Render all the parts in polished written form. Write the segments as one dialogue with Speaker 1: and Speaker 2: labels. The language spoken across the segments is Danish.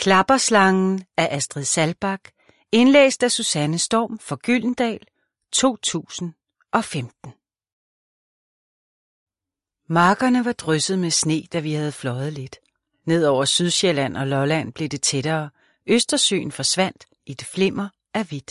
Speaker 1: Klapperslangen af Astrid Saalbach, indlæst af Susanne Storm for Gyldendal, 2015. Markerne var drysset med sne, da vi havde fløjet lidt. Ned over Sydsjælland og Lolland blev det tættere. Østersøen forsvandt i et flimmer af hvidt.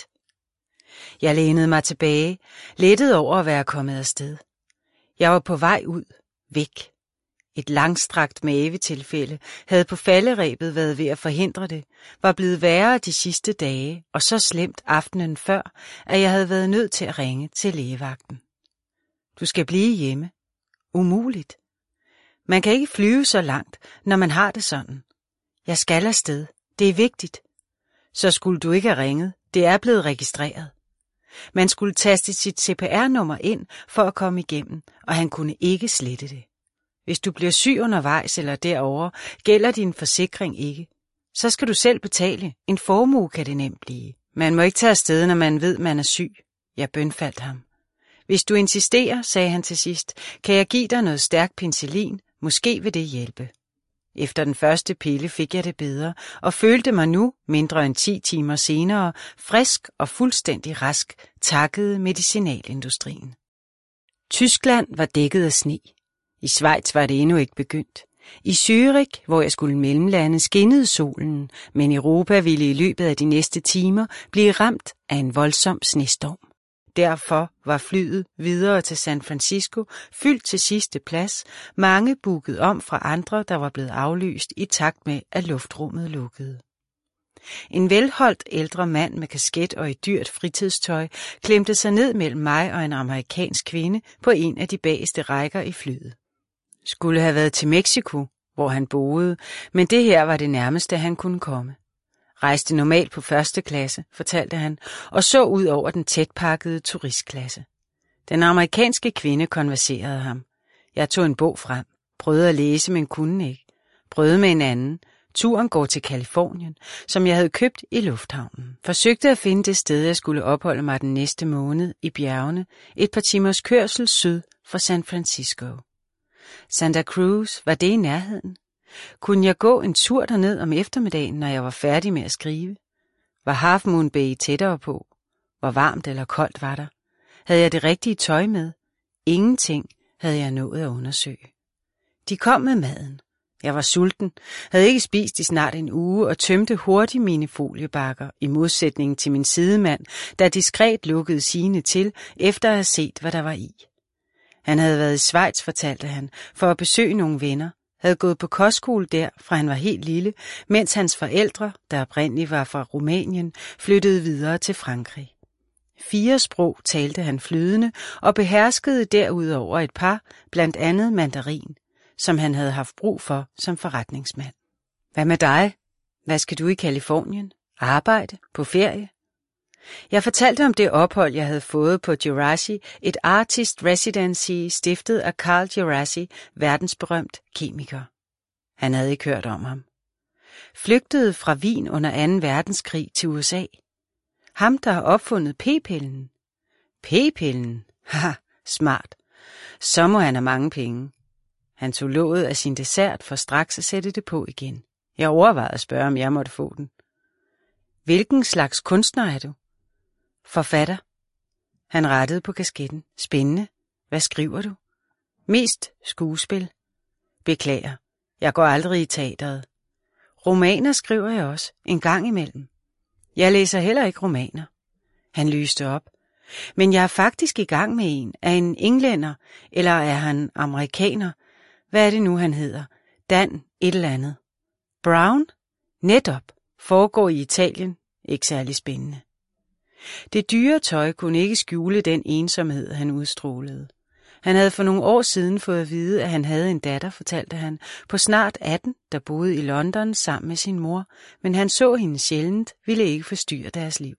Speaker 1: Jeg lænede mig tilbage, lettet over at være kommet afsted. Jeg var på vej ud, væk. Et langstrakt mavetilfælde havde på falderebet været ved at forhindre det, var blevet værre de sidste dage, og så slemt aftenen før, at jeg havde været nødt til at ringe til lægevagten. Du skal blive hjemme. Umuligt. Man kan ikke flyve så langt, når man har det sådan. Jeg skal afsted. Det er vigtigt. Så skulle du ikke have ringet. Det er blevet registreret. Man skulle taste sit CPR-nummer ind for at komme igennem, og han kunne ikke slette det. Hvis du bliver syg undervejs eller derovre, gælder din forsikring ikke. Så skal du selv betale. En formue kan det nemt blive. Man må ikke tage afsted, når man ved, man er syg. Jeg bønfaldt ham. Hvis du insisterer, sagde han til sidst, kan jeg give dig noget stærk penicillin. Måske vil det hjælpe. Efter den første pille fik jeg det bedre, og følte mig nu, mindre end 10 timer senere, frisk og fuldstændig rask, takket medicinalindustrien. Tyskland var dækket af sne. I Schweiz var det endnu ikke begyndt. I Zürich, hvor jeg skulle mellemlande, skinnede solen, men Europa ville i løbet af de næste timer blive ramt af en voldsom snestorm. Derfor var flyet videre til San Francisco fyldt til sidste plads, mange booket om fra andre, der var blevet aflyst i takt med, at luftrummet lukkede. En velholdt ældre mand med kasket og i dyrt fritidstøj klemte sig ned mellem mig og en amerikansk kvinde på en af de bagerste rækker i flyet. Skulle have været til Mexico, hvor han boede, men det her var det nærmeste, han kunne komme. Rejste normalt på første klasse, fortalte han, og så ud over den tætpakkede turistklasse. Den amerikanske kvinde konverserede ham. Jeg tog en bog frem, prøvede at læse, men kunne ikke. Prøvede med en anden. Turen går til Californien, som jeg havde købt i lufthavnen. Forsøgte at finde det sted, jeg skulle opholde mig den næste måned i bjergene, et par timers kørsel syd for San Francisco. Santa Cruz, var det i nærheden? Kunne jeg gå en tur derned om eftermiddagen, når jeg var færdig med at skrive? Var Half Moon Bay tættere på? Hvor varmt eller koldt var der? Havde jeg det rigtige tøj med? Ingenting havde jeg nået at undersøge. De kom med maden. Jeg var sulten, havde ikke spist i snart en uge og tømte hurtigt mine foliebakker, i modsætning til min sidemand, der diskret lukkede sine til, efter at have set, hvad der var i. Han havde været i Schweiz, fortalte han, for at besøge nogle venner, havde gået på kostskole der, fra han var helt lille, mens hans forældre, der oprindeligt var fra Rumænien, flyttede videre til Frankrig. 4 sprog talte han flydende og beherskede derudover et par, blandt andet mandarin, som han havde haft brug for som forretningsmand. Hvad med dig? Hvad skal du i Californien? Arbejde? På ferie? Jeg fortalte om det ophold, jeg havde fået på Gerasi, et artist residency stiftet af Carl Gerasi, verdensberømt kemiker. Han havde ikke hørt om ham. Flygtede fra Wien under 2. verdenskrig til USA. Ham, der har opfundet p-pillen. P-pillen? Haha, smart. Så må han have mange penge. Han tog låget af sin dessert for straks at sætte det på igen. Jeg overvejede at spørge, om jeg måtte få den. Hvilken slags kunstner er du? Forfatter. Han rettede på kasketten. Spændende. Hvad skriver du? Mest skuespil. Beklager. Jeg går aldrig i teateret. Romaner skriver jeg også. En gang imellem. Jeg læser heller ikke romaner. Han lyste op. Men jeg er faktisk i gang med en. Er en englænder? Eller er han amerikaner? Hvad er det nu, han hedder? Dan et eller andet. Brown? Netop. Foregår i Italien. Ikke særlig spændende. Det dyre tøj kunne ikke skjule den ensomhed, han udstrålede. Han havde for nogle år siden fået at vide, at han havde en datter, fortalte han, på snart 18, der boede i London sammen med sin mor, men han så hende sjældent, ville ikke forstyrre deres liv.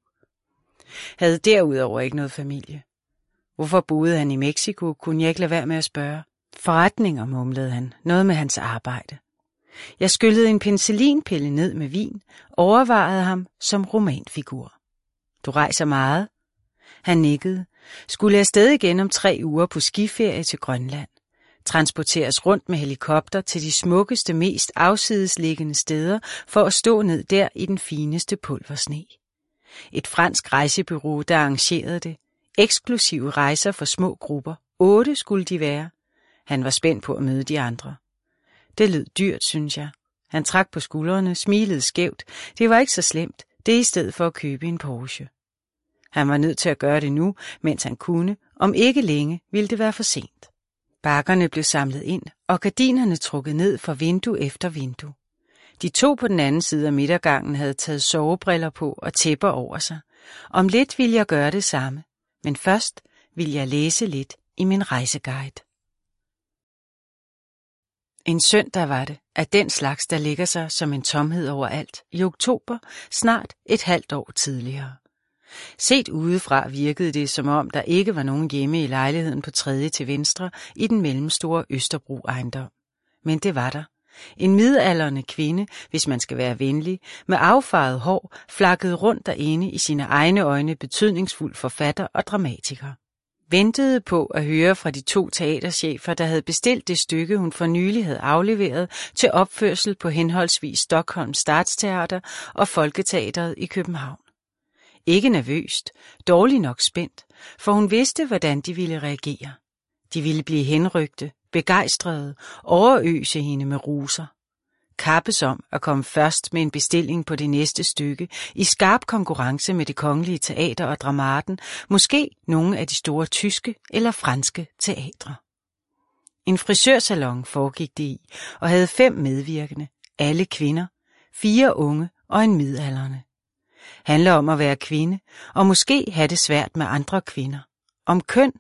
Speaker 1: Havde derudover ikke noget familie. Hvorfor boede han i Mexico, kunne jeg ikke lade være med at spørge. Forretninger, mumlede han, noget med hans arbejde. Jeg skyllede en penicillinpille ned med vin, overvejede ham som romanfigur. Du rejser meget? Han nikkede. Skulle afsted igen om 3 uger på skiferie til Grønland. transporteres rundt med helikopter til de smukkeste, mest afsidesliggende steder for at stå ned der i den fineste pulversne. Et fransk rejsebureau, der arrangerede det. Eksklusive rejser for små grupper. 8 skulle de være. Han var spændt på at møde de andre. Det lød dyrt, synes jeg. Han trak på skuldrene, smilede skævt. Det var ikke så slemt. Det er i stedet for at købe en Porsche. Han var nødt til at gøre det nu, mens han kunne. Om ikke længe ville det være for sent. Bakkerne blev samlet ind, og gardinerne trukket ned for vindue efter vindue. De 2 på den anden side af midtergangen havde taget sovebriller på og tæpper over sig. Om lidt ville jeg gøre det samme, men først ville jeg læse lidt i min rejseguide. En søndag var det, at den slags, der ligger sig som en tomhed overalt, i oktober, snart et halvt år tidligere. Set udefra virkede det, som om der ikke var nogen hjemme i lejligheden på 3. til venstre i den mellemstore Østerbro-ejendom. Men det var der. En midaldrende kvinde, hvis man skal være venlig, med affarvet hår, flakkede rundt derinde i sine egne øjne betydningsfuld forfatter og dramatiker. Ventede på at høre fra de 2 teaterchefer, der havde bestilt det stykke, hun for nylig havde afleveret til opførsel på henholdsvis Stockholms Stadsteater og Folketeatret i København. Ikke nervøst, dårligt nok spændt, for hun vidste, hvordan de ville reagere. De ville blive henrygte, begejstrede, overøse hende med roser. Kappes om at komme først med en bestilling på det næste stykke, i skarp konkurrence med Det Kongelige Teater og Dramaten, måske nogle af de store tyske eller franske teatre. En frisørsalon foregik det i, og havde 5 medvirkende, alle kvinder, 4 unge og en midaldrende. Handler om at være kvinde, og måske have det svært med andre kvinder. Om køn